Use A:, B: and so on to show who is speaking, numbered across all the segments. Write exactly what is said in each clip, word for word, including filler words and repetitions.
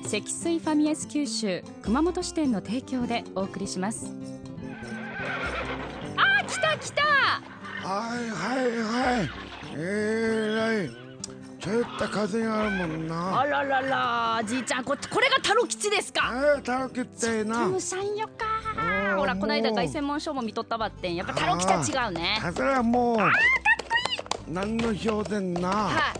A: 積水ファミエス九州熊本支店の提供でお送りします。あー、来た来た。
B: はいはいはい、えらいちょっと風があるもんな。
A: あららら、じいちゃん、ここれがタロ吉ですか。
B: えー、タロ吉ってな。
A: トムさんよか。ほら、この間凱旋門賞も見とったばってん。やっぱタロ吉は違うね。
B: それはもう何の表現な、
A: はい、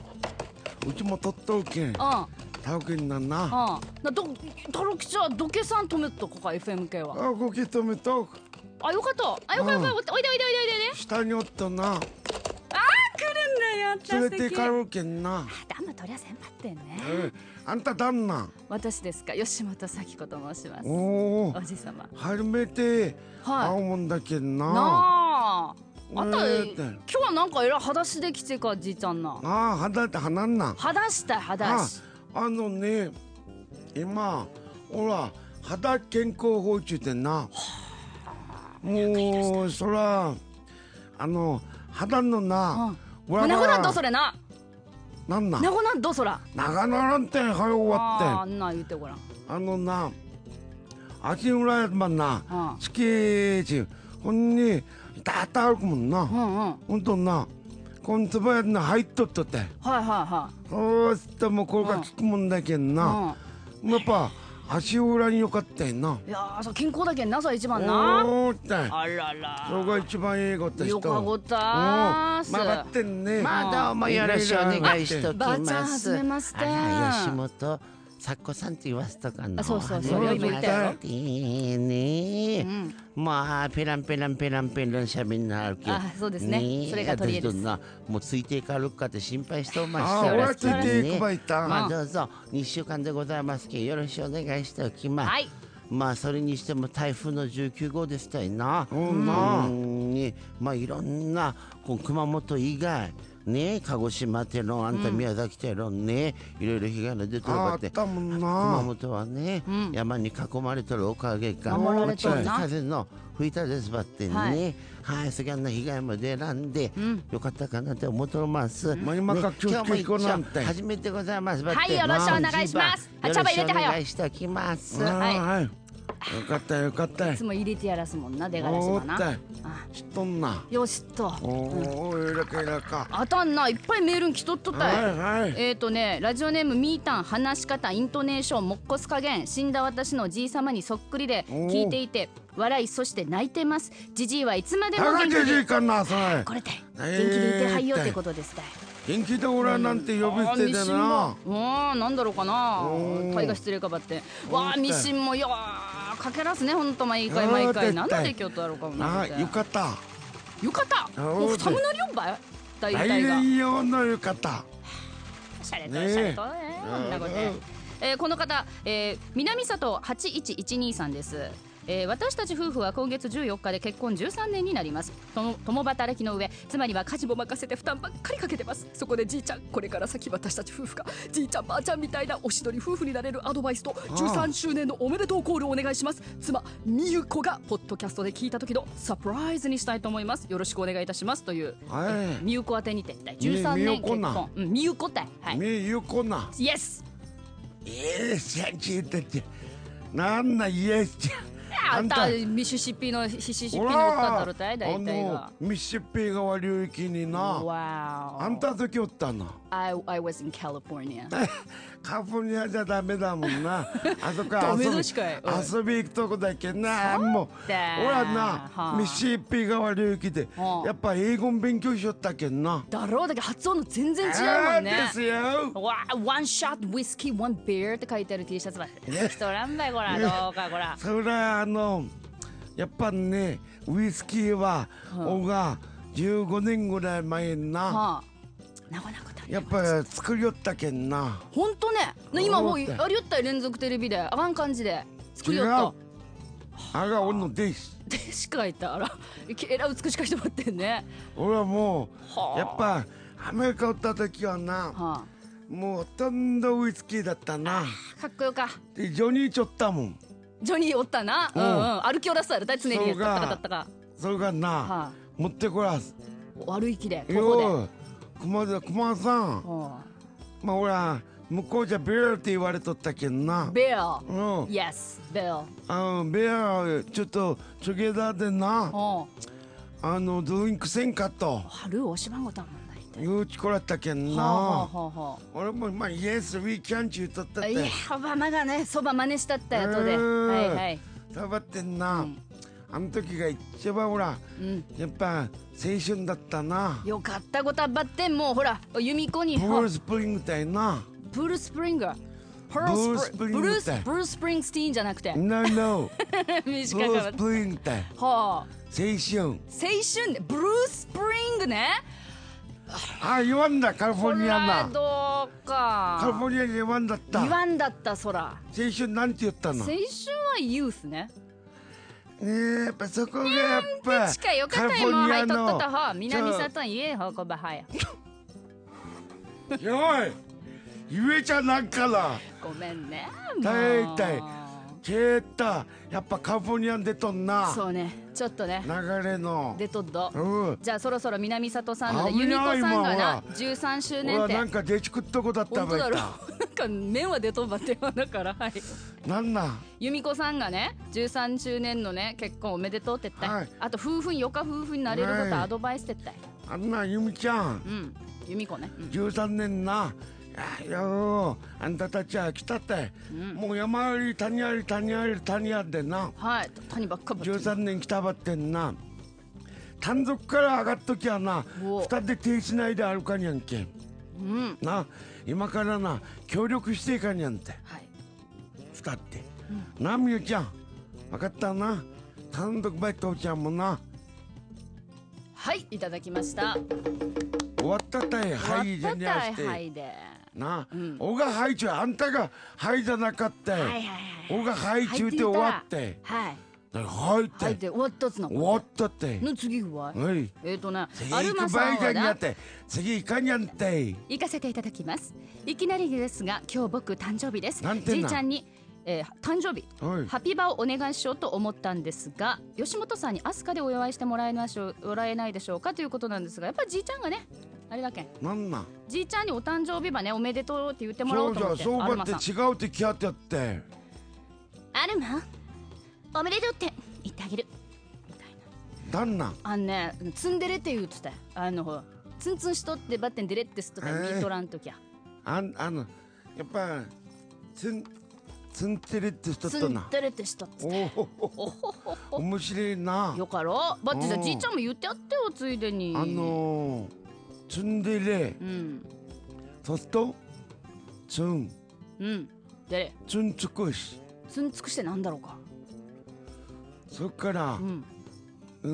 B: うちも取っとるけん、うん、タロ吉になんな。うん、
A: などタロ吉はどけさん止めとこか エフエム 系は。
B: あ、動き止めとく。
A: あ、よかった。あ、よかった。おいでおいでおいでおいで。
B: 下におったな。
A: あー、来るんだよ。
B: 連れて行かれるけんな。
A: ダム取りゃせんばってんね。
B: えー、あんた旦那。
A: 私ですか、吉本咲子と申します。
B: お
A: おじさま。
B: 初めて会うもんだけんな。
A: なあ。あんた、えー、今日はなんかえらい裸足で来てか、じいちゃんな。
B: ああ、裸ってはなんな。
A: 裸足だ、裸足。
B: あ、あのね、今ほら肌健康法中ってな。もうそらあの肌のな、
A: うん、なくなんどそれな。
B: なんな。
A: なくなんどそら。
B: 長ならんてん、はい終わって。
A: あんな言ってごらん。
B: あのな、足裏やばんな、スケージほんにだった歩くもんな。うんうん。ほんとな、こんつばやな入っとっとって。はい
A: はいはい。
B: そうしてもこれが効くもんだけんな。やっぱ足裏によかったんな。
A: いやー、そう健康だけんな、それ一番な。
B: おーって。
A: あらら。
B: それが一番ええこと人。
A: よかごたーす。
B: まがってんね。
C: まあどうもよろしくお願いしときます。
A: ばあちゃん、はじめまして。
C: あら、吉本咲子さんって言わせとかの。
A: そうそうそう、よいも言ったよ。
C: いいね。まあペランペランペランペランしゃべんなあるけど。
A: あ、そうですね。それが取り柄です。
C: もうついていかるかって心配しておました。
B: あ、俺ついていくばいた。
C: まあどうぞにしゅうかんでございますけどよろしくお願いしておきます。はい。まあそれにしても台風のじゅうきゅうごうですたいな。うんな。まあいろんなこう熊本以外ね、鹿児島ってのあんた宮崎ってのね、いろいろ被害が出てるかって。熊本はね、山に囲まれてるおかげか。
A: 守られてるな。
C: 風の吹いたですばってね、はい、そげんな被害も出らんでよかったかなって思ってます。
B: 今から気をつけこなんて
C: 初めてございますばって。
A: はい、よろしくお願いします。
C: よろしくお願いしておきます。
B: はい。よかったよかった。
A: いつも入れてやらすもんな、出がらしはな。
B: 知っとんな。
A: よしっと。
B: おお、えらかえらか。
A: あたんな、いっぱいメールに来とっとったい。えっとね、ラジオネームみーたん、話し方、イントネーション、もっこす加減、死んだ私のじいさまにそっくりで聞いていて笑い、そして泣いてます。じじいはいつまでも元気で。
B: じじいかな、それ。
A: これで元気でいてはいよってことですたい。
B: 元気でおらなんて呼び捨てだな。
A: うん、なんだろうかな。大が失礼かばって。わあ、ミシンもよーかけらすね、ほんと毎回毎回。なんで京都だろうかもな。
B: あ、浴衣。
A: 浴衣。もう二胸りょんばい。大体が。
B: 大用の浴衣。
A: シャレとシャレとね。こんなこと。えー、この方、えー、南里はちいちいちにさんです。えー、私たち夫婦は今月じゅうよっかで結婚じゅうさんねんになります。その共働きの上、妻には家事も任せて負担ばっかりかけてます。そこでじいちゃん、これから先私たち夫婦がじいちゃんばあちゃんみたいなおしどり夫婦になれるアドバイスとじゅうさんしゅうねんのおめでとうコールをお願いします。妻みゆこがポッドキャストで聞いた時のサプライズにしたいと思います。よろしくお願いいたしますという、みゆこ宛てにてじゅうさんねん結婚。みゆこって
B: みゆこな。
A: イエス。
B: イエスちゃっててなんなイエスちゃ。
A: あんたミシシッピのミシシッピのおったんだろたい、大体が。
B: ミシシッピ川流域にな。あんた時おったな。
A: I I was in California。
B: カリフォルニアじゃダメだもんな。あそこ遊び遊び行くとこだけな。もう俺はな、ミシシッピ川流域でやっぱ英語勉強しよったけんな。
A: だろうだけ発音の全然違うもんね。
B: ですよ。
A: わあ、one shot whiskey one beerって書いてある T シャツば人なんだよこら、どうかこら。
B: それはあのやっぱね、ウイスキーはおがじゅうごねんぐらい前な。やっぱ作りよったけんな。
A: ほんとね、今もうありよったよ、連続テレビであかん感じで作りよった。
B: あがおんのでし
A: でしかいた。あら、えら美しかしてもらってんね。
B: 俺はもうやっぱアメリカおった時はな、もうほとんどウイスキーだったな。
A: かっこよか。
B: でジョニーちょったもん。
A: ジョニーおったな。うんうん、歩きおらすやろ、常にやったったかったか。
B: それがな、持ってこらす。
A: 歩きでここで。
B: 熊田熊さん、まあ俺は向こうじゃベルって言われとったけんな。
A: ベル。
B: うん。
A: Yes、ベル。
B: あベルちょっとチョゲダでな。あのドリンクせんかと。
A: 春おしばんごたもんない。
B: 言うちこらったけんな。はあはあはあ、俺もまあイエスウィーキャンチューとったって。いや
A: オバマがねそば真似したったやとで。はいはい。
B: 食べてんな。うん、あの時が一番ほら、うん、やっぱ青春だったな。
A: よかったごたばってんもうほら由美子に。
B: ブルースプリングたいな。
A: ブルースプリング。ブルースプリング。ブルースブルースプリングスティーンじゃなくて。
B: No no。
A: 短かった。
B: ブルースプリングたい。はあ。青春。青
A: 春ブルースプリングね。
B: あ、言わんだカリフォルニアな。
A: どうか。
B: カリフォルニアに言わんだった。
A: 言わんだったそら。
B: 青春なんて言ったの。
A: 青春はユースね。
B: ねえ、やっぱそこがやっぱ
A: 近いよかったよもうはいとっとたは南里言えほこばはや。
B: よい言えちゃなんから
A: ごめんね
B: 大体ケータやっぱカリフォルニアン出とんな。
A: そうねちょっとね
B: 流れの
A: 出とっど、
B: うん、
A: じゃあそろそろ南里さんので由美子さんがなじゅうさんしゅうねんって
B: なんか出ちくっとこだったばいた。
A: なんか麺は出とんばってよだからはい
B: なんなん
A: 由美子さんがねじゅうさんしゅうねんのね結婚おめでとうって言ったい、はい、あと夫婦によか夫婦になれることアドバイスって言ったい、
B: はい、あんな由美ちゃん
A: うん由美子ね、うん、
B: じゅうさんねんな。いやよあんたたちは来たって、うん、もう山あり谷あり谷あり谷ありでな。
A: はい谷ばっかばっ
B: じゅうさんねん来たばってんな。単独から上がっときゃなふたで停止ないで歩かにゃんけん、うん、な今からな協力していかにゃんて、はい、ふたって、うん、なみゆちゃん分かったな。単独バイトちゃんもな。
A: はいいただきました。
B: 終わったたいはいじゃにゃして
A: はいで
B: な、うん、おがはいちゅうあんたがはいじゃなかった、はいはいはい、おがはいちゅうって終わってはいはいって
A: はいって終わったっつな
B: 終わったって
A: の次は
B: はい
A: えっとね
B: 次行く場合じゃにゃって次行かにゃんて
A: 行かせていただきます。いきなりですが今日僕誕生日です。じいちゃんにえー、誕生日、はい、ハピバをお願いしようと思ったんですが吉本さんに飛鳥でお祝いしてもらえましょうもらえないでしょうかということなんですがやっぱりじいちゃんがねあれだけ
B: なんなん
A: じいちゃんにお誕生日ばねおめでとうって言ってもらおうと思って。
B: そうじゃそうばって違うって気合ってやって
A: アルマおめでとうって言ってあげるみたいな。旦那あんねツンデレって言うってたあのツンツンしとってばってんデレってすっとったミートランときゃ
B: あんあのやっぱツンツンテレってしとったな。ツン
A: テレってしとった。
B: 面白いな。
A: よかろ。ばってさじいちゃんも言ってやってよついでに。
B: あのー、ツンデレ。うん。そうするとツン。
A: うん。で。
B: ツンつくし。
A: ツンつくしてなんだろうか。
B: そっから。うん。うん。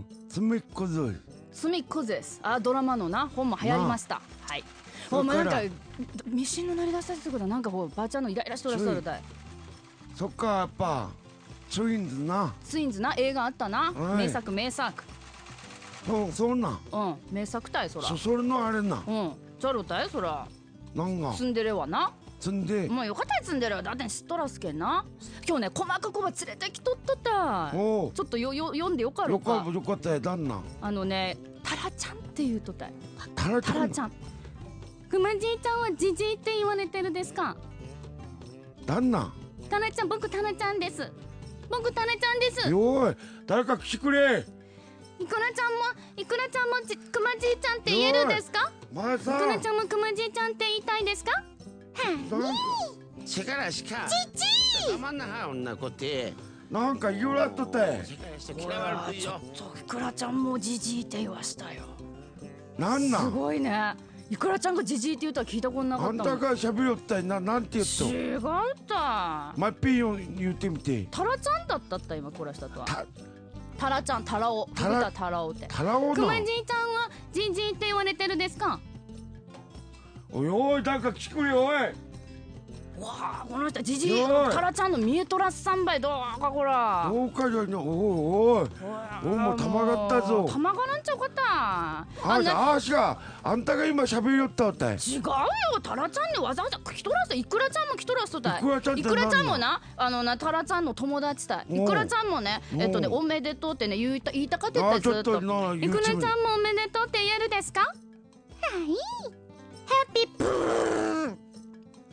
B: つみっこず。
A: つみっこずです。あドラマのな本も流行りました。はい。もうなんかミシンの鳴り出したってことはなんかこうばあちゃんのイライラしとらしとるだい。
B: そっかやっぱツインズな
A: ツインズな映画あったな、はい、名作名作
B: そうそうな
A: うん名作たいそら
B: そ, それのあれな
A: うんじゃろたいそら
B: なんが
A: ツンデレはな
B: ツンデ
A: もうよかったやツンデレはだって知っとらすけんな。今日ね細かくば連れてきとったたいちょっとよよ読んでよかろうか。
B: よかよかったや旦那
A: あのねタラちゃんって言うとったい
B: タラちゃんタラちゃん
A: くまじいちゃんはジジイって言われてるですか
B: 旦那
A: タラちゃん僕タラちゃんです僕タラちゃんです。
B: よい誰か来てくれ。
A: いくらちゃんもいくらちゃんもじくまじいちゃんって言えるですか。
B: まさ
A: いくらちゃんもくまじいちゃんって言いたいですか。
C: はい力しか
A: じじい
C: たまんなは女子って
B: なんか言うらっとって
A: ちょっといくらちゃんもじじいって言わしたよ。
B: なんなん
A: すごいね。いくらちゃんがじじいって言ったら聞いたことなかったもん。
B: あんたが喋りよったいななんて言った
A: 違うった
B: マイピーヨン言ってみて
A: タラちゃんだったった今こらしたとはタラちゃんタラオタラタラオって
B: タラオな
A: くまじいちゃんはじじいって言われてるですか。
B: おいおい誰か来てくれよおい。
A: わあこの人じじいタラちゃんの見えとらすさんばいどうかこら
B: どうかじゃなおいおいおもう玉がったぞ
A: 玉がなんちゃうかった
B: ああしがあんたが今喋りよったって
A: 違うよタラちゃんにわざわざ来とらすいくらちゃんも来とらすとたい
B: いくらちゃんって
A: いくらちゃんもなあのなタラちゃんの友達たいいくらちゃんもねえっとねおめでとうってね言いた言いたかってたずっといくらちゃんもおめでとうって言えるですか。はいハッピーブー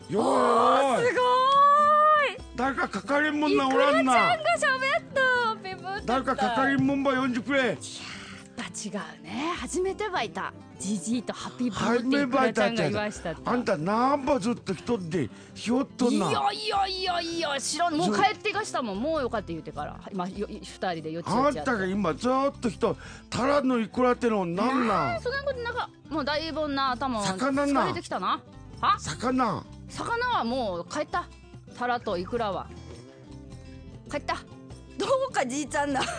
B: よーい
A: すごい。
B: 誰かかかりんもんなおらんな。
A: いくらちゃんが喋ったピブって
B: 誰かかかりんもんば呼んでくれ。
A: やっぱ違うね。初めてばいたジジイとハッピーブーっていくらちゃんが言わしたって。
B: あんたなんばずっと一人でひよっとんな。
A: いやいやいやいや知らん。もう帰っていかしたもん。もうよかって言うてから今二人でよち
B: あん
A: よちやって
B: たが今ずっと人たらのいくらってのなんなん。
A: そんなことなんかもうだいぶな頭
B: 魚な
A: 疲れてきたな。は
B: 魚
A: 魚はもう帰った。タラとイクラは帰った。どうかじいちゃんだ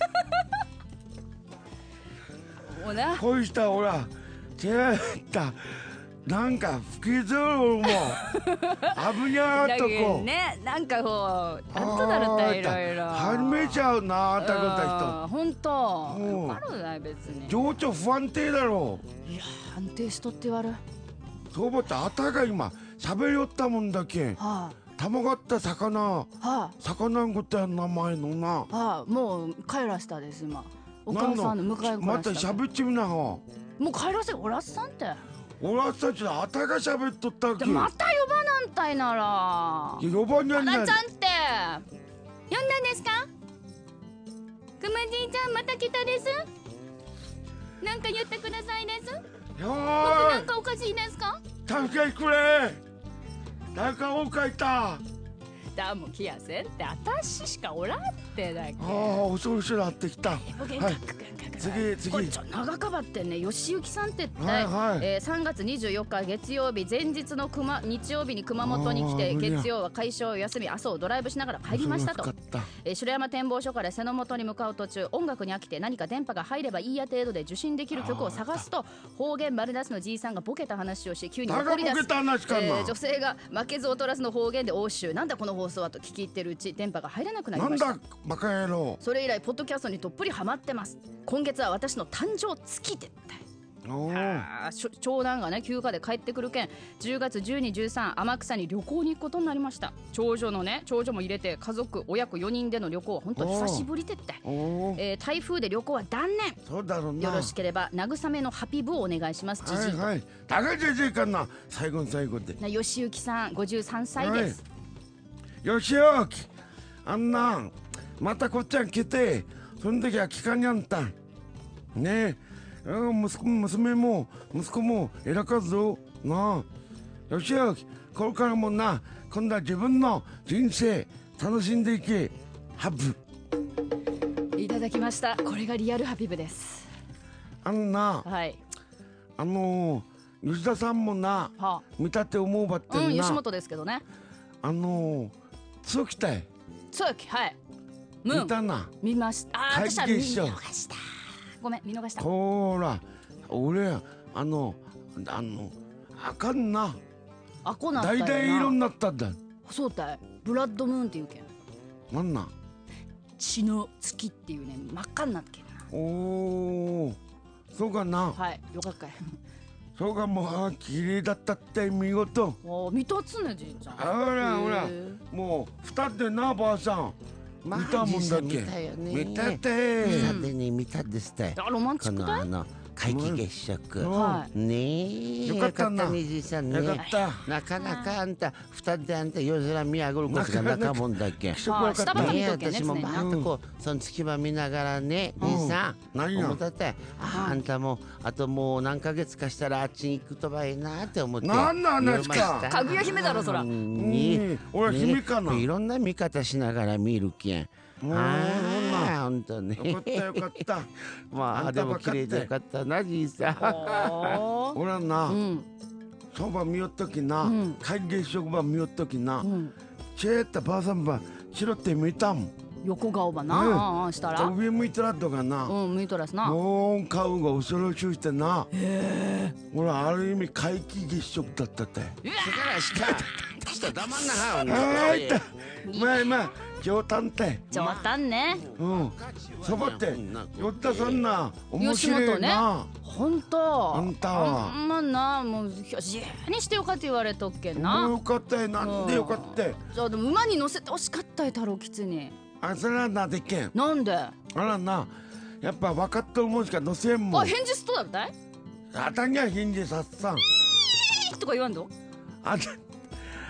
A: もうな
B: こうしたほら違ったなんか吹きずるも危にゃーっとこう
A: ねなんかこうあとだるったいろいろ
B: 始めちゃうなあたくた
A: 人ほんと
B: うん
A: わかるない別に
B: 人情緒不安定だろ
A: いや安定しとって言われ。
B: そう思ってあたが今喋りよったもんだけ
A: は
B: たまがった魚
A: あはあ
B: 魚んことや名前のな
A: はあもう帰らしたです今。お母さんの迎えに来
B: ま
A: らした。
B: た喋ってみなが
A: もう帰らせおらっさんって
B: 俺はたちあたが喋っとったわけ
A: でまた呼ばなんたいなら
B: いや呼ばにゃんにゃん
A: タラちゃんって呼んだんですか。くまじいちゃんまた来たです。なんか言ってくださいです。
B: よ
A: 僕
B: ー
A: なんかおかしいですか。
B: 助けてくれ誰かおかいた
A: だも来やせんって私しかおらんってだけ。
B: ああ恐ろしくなってきたはい次次
A: これちょ長かばってんね。吉行さんってって、
B: はいはい
A: えー、さんがつにじゅうよっか月曜日前日の熊日曜日に熊本に来て
B: あー無理や
A: 月曜は会社を休み朝をドライブしながら帰りましたと
B: 恐ろしかった
A: えー城山展望所から瀬の本に向かう途中音楽に飽きて何か電波が入ればいいや程度で受信できる曲を探すと方言丸出しのじいさんがボケた話をし急に怒り出す
B: 誰がボケた話かな
A: えー女性が負けず劣らずの方言で応酬なんだこの放送はと聞き入ってるうち電波が入らなくなりました。
B: なんだバカ野郎
A: それ以来ポッドキャストにどっぷりハマってます。今月は私の誕生月で
B: おー
A: あーしょ長男がね休暇で帰ってくるけんじゅうがつじゅうに、じゅうさん天草に旅行に行くことになりました。長女のね長女も入れて家族親子よにんでの旅行は本当に久しぶりでって
B: おー
A: えー台風で旅行は断念。
B: そうだろうな
A: よろしければ慰めのハピブをお願いしますじじいと、
B: はいはい高いじじいかな最後の最後で
A: な吉行さんごじゅうさんさいです、
B: よしよきあんなんまたこっちゃん来てその時は聞かにゃんたんねえうん息子も娘も息子も偉かぞなあよしよきこれからもな今度は自分の人生楽しんでいけハブ
A: いただきました。これがリアルハピブです。
B: あんな
A: はい
B: あのー、吉田さんもな
A: は
B: 見立て思うばってんな、
A: うん吉本ですけどね。
B: あのー、強きたい
A: そうきはいムーン
B: 見たな
A: 見ました。あー
B: 皆
A: 私は見
B: 既月食
A: 逃した。ごめん見逃した。
B: ほら俺あのあのあかんな
A: あこなったよな。
B: 大々色になったんだ
A: そうたいブラッドムーンっていうけん
B: なんなん
A: 血の月っていうね真っ赤になってけんな。
B: おーそうかな
A: はいよかったい。
B: そうかもうあ綺麗だったって見事
A: おー見とつねじいちゃん。
B: ほらほら
A: へー
B: もう二手なばあさん
C: まあ
B: 見たもんだっけ
C: 実際見たよね
B: 見たって
C: 見たでね見たですたい
A: あロマンチ
C: こ
A: ックだい。
C: のあの皆既月食
B: うん
A: はい
C: ねえ
B: よかったな
C: ねじいさんね
B: よかった
C: なかなかあんた二人であんた夜空見上げることがなかもんだっけ
B: 気色悪かった
A: はい下ば
C: ねえ
A: 見とけね
C: 私も
A: 常にな
C: バーッとこうその月ば見ながらね
B: うん
C: 兄さん
B: 何や
C: 思ったってああんたもあともう何ヶ月かしたらあっちに行くとばいいなって思って
B: 何の話か
C: 見ました
A: かぐや姫だろそら。
C: うんに
B: うん俺は姫かな
C: ねいろんな見方しながら見るけん
B: うん
C: ああほんとね
B: よかったよかった
C: まあ
B: あんた
C: でも
B: ばっかって
C: 綺麗でよかったなじいさん
A: おー
B: 俺はな、
A: うん
B: そば見よっときな、
A: うん
B: 会議職場見よっときな、
A: うん
B: チェーったばあさんば白って見たもん
A: 横顔ば
B: うん
A: なあしたら
B: 上向いてらっとかな、
A: うん向いとらすな。
B: もう顔が恐ろしくしてな俺ある意味皆既月食だったって
C: しからしたした黙んなは
B: あーいったまあまあ冗談って
A: 冗談ね。
B: うんそばってよったさんな面
A: 吉
B: 白
A: 本ね
B: いな、
A: ほんと
B: あんたは
A: あんまなもう自由にしてよかって言われとっけん
B: もうよ
A: な。
B: かったよなんでよかったよ
A: じゃあでも馬に乗せてほしかったよ太郎吉に。
B: あそれはなでけん
A: なんで
B: あらなやっぱ分かっとるもんしか乗せんもん
A: あ返事すっとだったい
B: あたにゃ返事さっさん
A: とか言わんと。
B: あた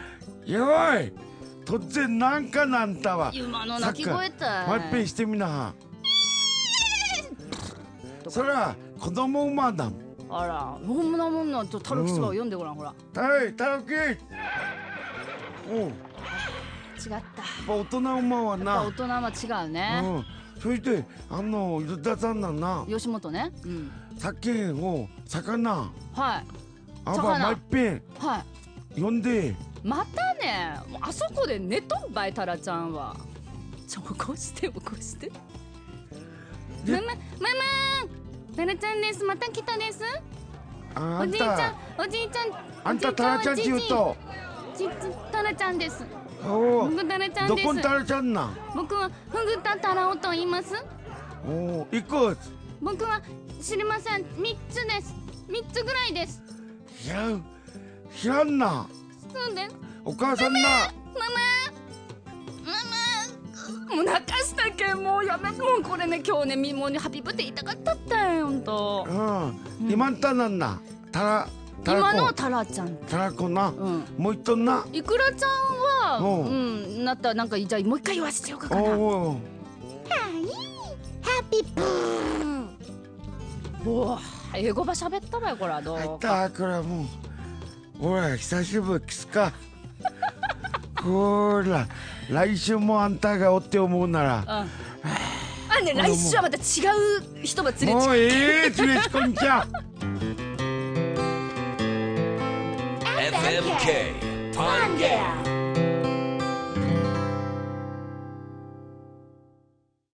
B: よい突然なんかなんたわ。
A: 今の鳴き声たい。
B: もう一遍してみなは。それは子供馬だもん。
A: あら、ほんなもんなとタロキスバを読んでごらん、ほら。
B: はいタロキ。うん。違っ
A: た。やっ
B: ぱ大人馬はな。
A: 大人は違うね。
B: うん。そしてあのユダさんなんな。
A: 吉本ね。うん。
B: 酒を魚。
A: はい。
B: あばもう一遍。
A: はい。
B: 読んで。
A: またね、あそこで寝とんばいタラちゃんは。ちょ起こして起こして。ママママタラちゃんです。また来たです。おじいちゃんおじいちゃん。
B: あんたタラちゃんって言うと。
A: タラちゃんです。
B: おお。
A: フグタラちゃんです。
B: どこのタラちゃんなん。
A: 僕はフグタタラオと言います。
B: おお、いくつ。
A: 僕は知りません。三つです。三つぐらいです。
B: いや、知らんな。
A: そうです。
B: お母さんな。ママ。
A: ママ。もう泣かしたけん、もうやめ、もうこれね、今日ね、みもにハッピーバースデー言いたかったったよ、ほんと。
B: うん。今んたなんな。タラ。
A: 今のタラちゃん。
B: タラコな。もう一頭な。
A: イクラちゃんは、うん、なったなんかじゃあもう一回言わせてようかな。おお。はい。ハッピーブー。おお、英語ば喋ったわよこれはどう。
B: 入ったこれはもう。ほら久しぶりキスか。ほら来週もあんたがおって思うなら。あ
A: ね、来週はまた違う人が連れて。
B: もうええ連れてこんちゃ。
D: エフエムケー Pangea